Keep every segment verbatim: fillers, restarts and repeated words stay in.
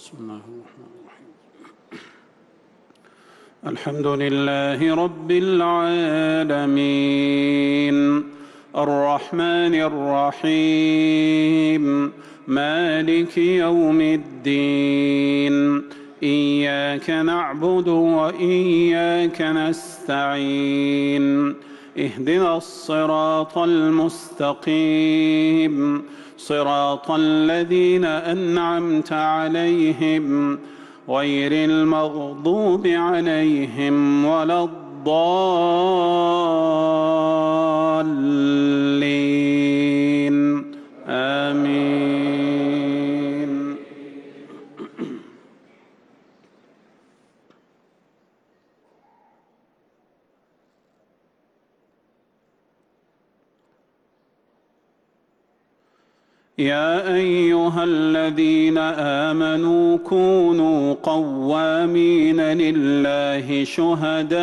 بسم الله الرحمن الرحيم. الحمد لله رب العالمين الرحمن الرحيم مالك يوم الدين إياك نعبد وإياك نستعين اهدنا الصراط المستقيم صراط الذين أنعمت عليهم غير المغضوب عليهم ولا الضالين آمين. يا أيها الذين آمنوا كونوا قوامين لله شهداء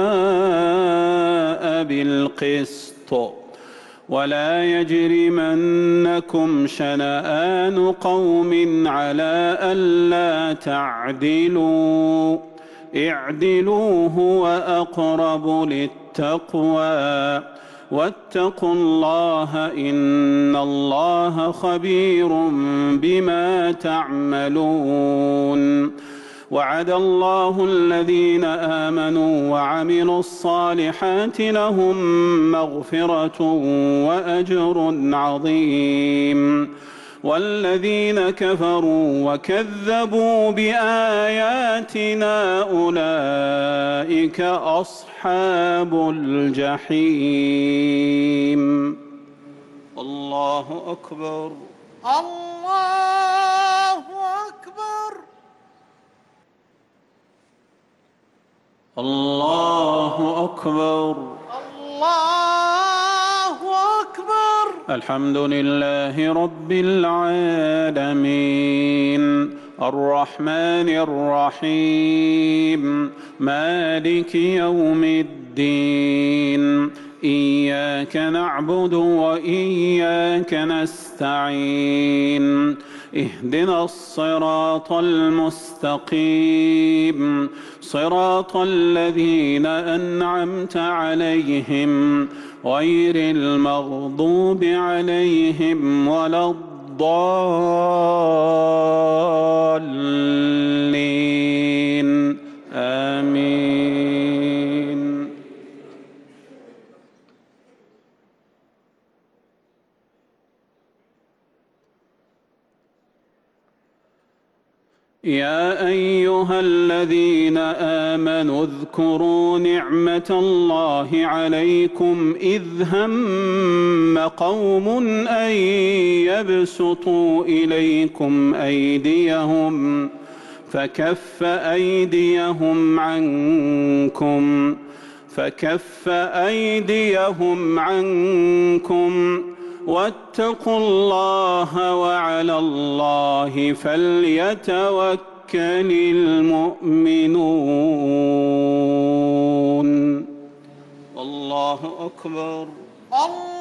بالقسط ولا يجرمنكم شنآن قوم على ألا تعدلوا اعدلوا هو أقرب للتقوى واتقوا الله إن الله خبير بما تعملون. وعد الله الذين آمنوا وعملوا الصالحات لهم مغفرة وأجر عظيم والذين كفروا وكذبوا بآياتنا أولئك أصحاب الجحيم. الله أكبر الله أكبر الله أكبر الله أكبر. الحمد لله رب العالمين الرحمن الرحيم مالك يوم الدين إياك نعبد وإياك نستعين اهدنا الصراط المستقيم صراط الذين أنعمت عليهم غير المغضوب عليهم ولا الضالين آمين. يا أيها الذين آمنوا اذكروا نعمة الله عليكم إذ هم قوم أن يبسطوا إليكم أيديهم فكف أيديهم عنكم فكف أيديهم عنكم واتقوا الله وعلى الله فليتوكل المؤمنون. الله أكبر. الله